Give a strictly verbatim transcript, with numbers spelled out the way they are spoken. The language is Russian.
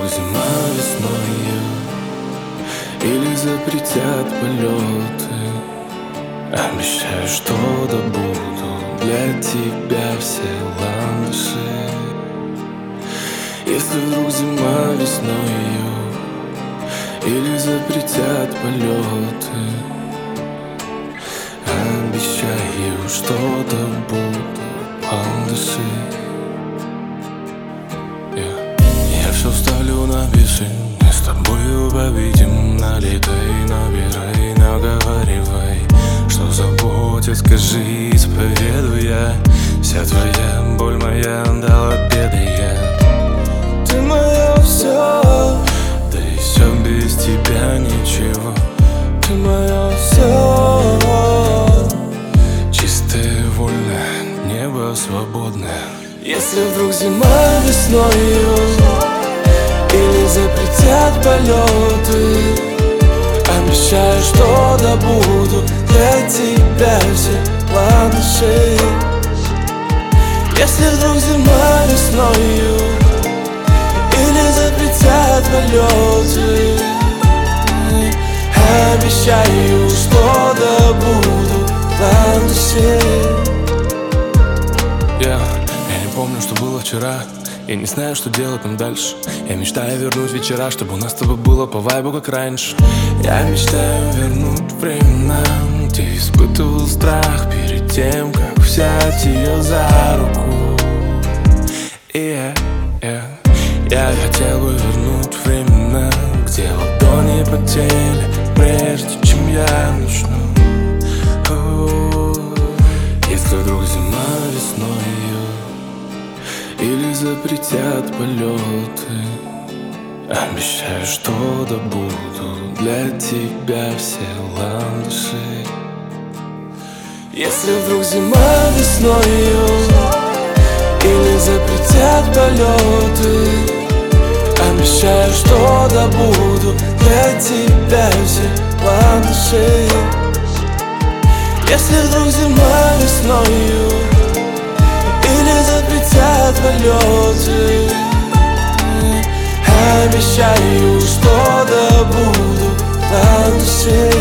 зима весною, или запретят полеты. Обещаю, что добуду для тебя все ландыши. Если вдруг зима весною, или запретят полеты, обещаю, что добуду ландыши. yeah. Я все ставлю на весы, мы с тобою победим. Налетай, набирай, наговаривай, что заботит, скажи, исповедуй я. Вся твоя боль моя до обеда я. Ты мое все, да и все без тебя ничего. Ты мое все, чистое, вольное, небо свободное. Если вдруг зима весною, или запретят полеты, обещаю, что добуду для тебя все ландыши. Если вдруг зима весною, или запретят полеты, обещаю, что добуду ландыши. yeah. Я не помню, что было вчера, я не знаю, что делать нам дальше. Я мечтаю вернуть вечера, чтобы у нас с тобой было по вайбу, как раньше. Я мечтаю вернуть времена, где испытывал страх перед тем, как взять ее за руку. yeah, yeah. Я хотел бы вернуть времена, где ладони потели, прежде чем я начну. Если вдруг зима весною, или запретят полеты, обещаю, что добуду для тебя все ландыши. Если вдруг зима весною, или запретят полеты, обещаю, что добуду для тебя все ландыши. Если вдруг зима весною, или запретят полеты, обещаю, что добуду ландыши.